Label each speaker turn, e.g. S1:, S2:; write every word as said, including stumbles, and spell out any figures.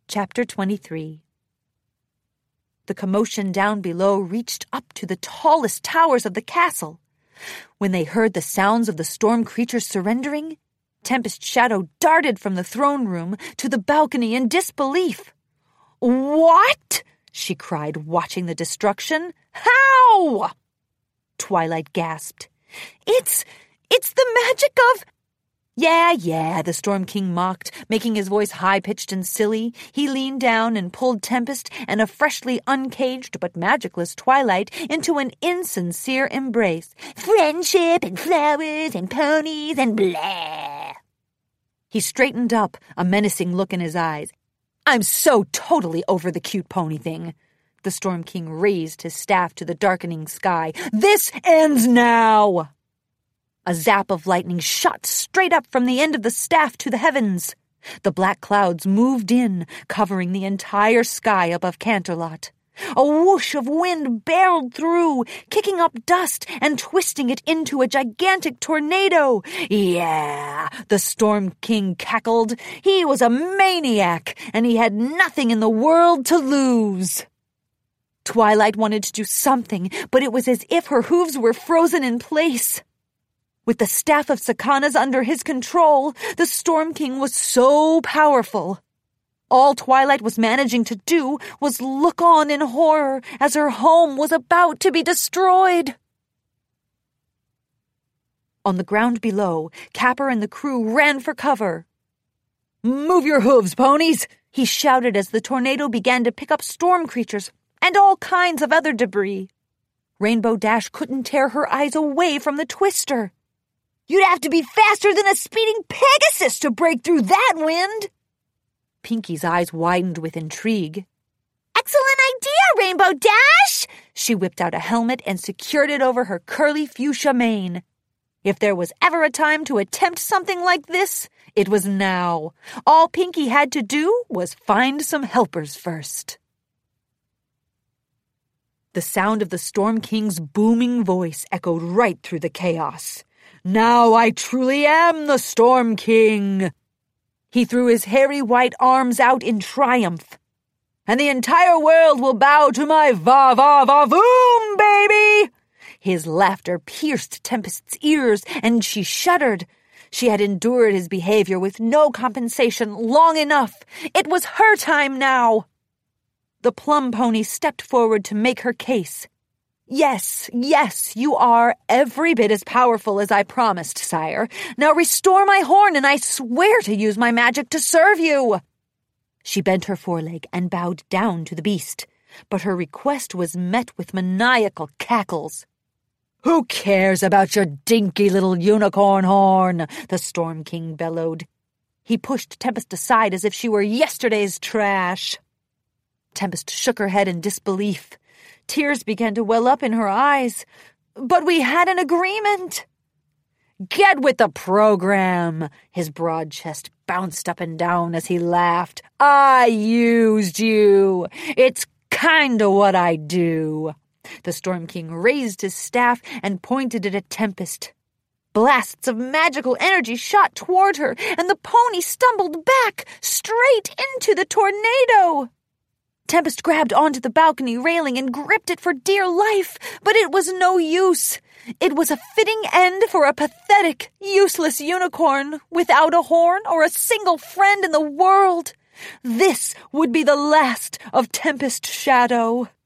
S1: Chapter twenty-three. The commotion down below reached up to the tallest towers of the castle. When they heard the sounds of the storm creatures surrendering, Tempest Shadow darted from the throne room to the balcony in disbelief. "What?" she cried, watching the destruction. "How?" Twilight gasped. It's, it's the magic of... Yeah, yeah, the Storm King mocked, making his voice high-pitched and silly. He leaned down and pulled Tempest and a freshly uncaged but magicless Twilight into an insincere embrace. Friendship and flowers and ponies and blah. He straightened up, a menacing look in his eyes. "I'm so totally over the cute pony thing." The Storm King raised his staff to the darkening sky. "This ends now!" A zap of lightning shot straight up from the end of the staff to the heavens. The black clouds moved in, covering the entire sky above Canterlot. A whoosh of wind barreled through, kicking up dust and twisting it into a gigantic tornado. Yeah, the Storm King cackled. He was a maniac, and he had nothing in the world to lose. Twilight wanted to do something, but it was as if her hooves were frozen in place. With the staff of Sakana's under his control, the Storm King was so powerful. All Twilight was managing to do was look on in horror as her home was about to be destroyed. On the ground below, Capper and the crew ran for cover. "Move your hooves, ponies!" he shouted as the tornado began to pick up storm creatures and all kinds of other debris. Rainbow Dash couldn't tear her eyes away from the twister. "You'd have to be faster than a speeding Pegasus to break through that wind!" Pinky's eyes widened with intrigue. "Excellent idea, Rainbow Dash!" She whipped out a helmet and secured it over her curly fuchsia mane. If there was ever a time to attempt something like this, it was now. All Pinky had to do was find some helpers first. The sound of the Storm King's booming voice echoed right through the chaos. "Now I truly am the Storm King!" He threw his hairy white arms out in triumph. "And the entire world will bow to my va-va-va-voom, baby!" His laughter pierced Tempest's ears, and she shuddered. She had endured his behavior with no compensation long enough. It was her time now. The Plum Pony stepped forward to make her case. "Yes, yes, you are every bit as powerful as I promised, sire. Now restore my horn, and I swear to use my magic to serve you." She bent her foreleg and bowed down to the beast, but her request was met with maniacal cackles. "Who cares about your dinky little unicorn horn?" the Storm King bellowed. He pushed Tempest aside as if she were yesterday's trash. Tempest shook her head in disbelief. Tears began to well up in her eyes. "But we had an agreement." "Get with the program!" His broad chest bounced up and down as he laughed. "I used you. It's kinda what I do." The Storm King raised his staff and pointed it at Tempest. Blasts of magical energy shot toward her, and the pony stumbled back, straight into the tornado. Tempest grabbed onto the balcony railing and gripped it for dear life, but it was no use. It was a fitting end for a pathetic, useless unicorn without a horn or a single friend in the world. This would be the last of Tempest Shadow.